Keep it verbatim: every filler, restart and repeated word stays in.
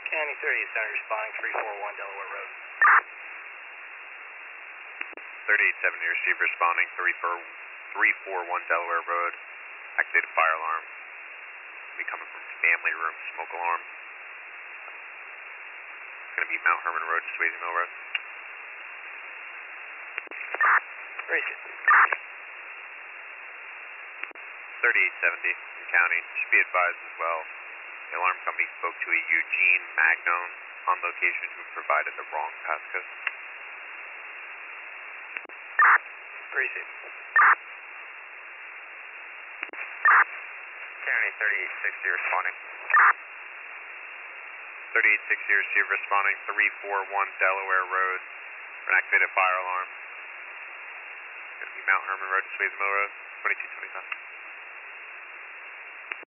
County thirty-seven responding, three four one Delaware Road. thirty-eight seventy, receive responding, three four one Delaware Road. Activated fire alarm. Be coming from family room, smoke alarm. Gonna be Mount Herman Road to Swayze Mill Road. Race it. thirty-eight seventy in county. Should be advised as well. The alarm company spoke to a Eugene Magnone on location who provided the wrong passcode. Race it. County thirty-eight sixty responding. thirty-eight sixty, receive responding, three four one Delaware Road for an activated fire alarm. Gonna be Mount Herman Road to Swayze Mill Road, twenty-two twenty-five.